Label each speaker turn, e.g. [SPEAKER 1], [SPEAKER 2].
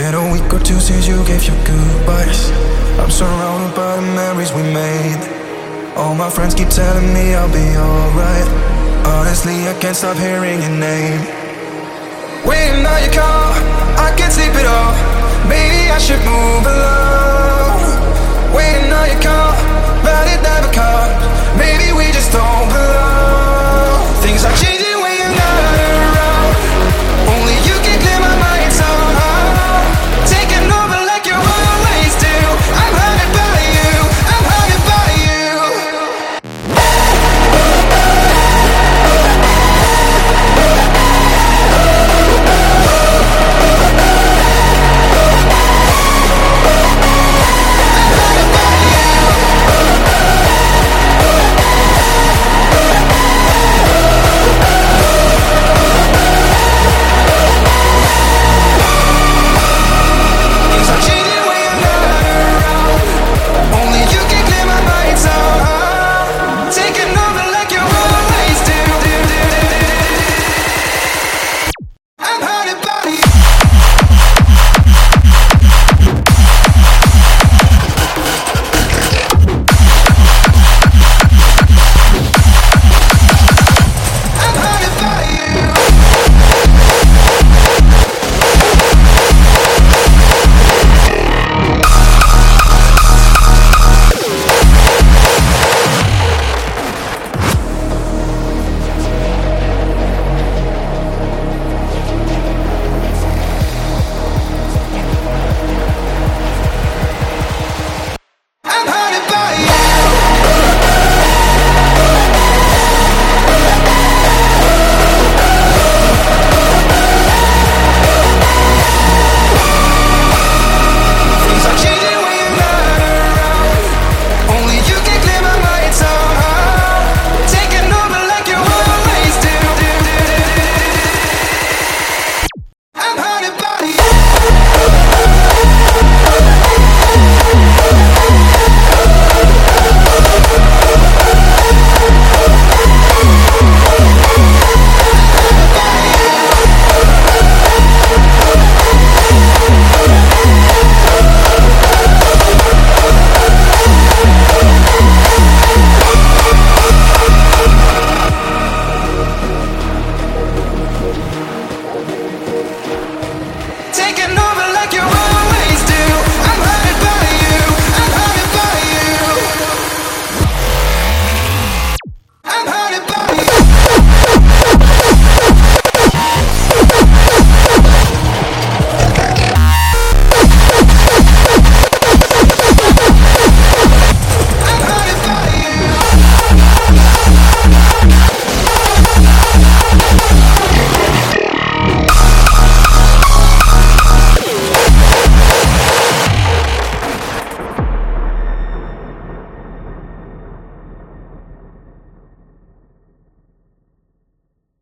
[SPEAKER 1] been a week or two since you gave your goodbyes. I'm surrounded by the memories we made. All my friends keep telling me I'll be alright. Honestly, I can't stop hearing your name. Waiting on your call, I can't sleep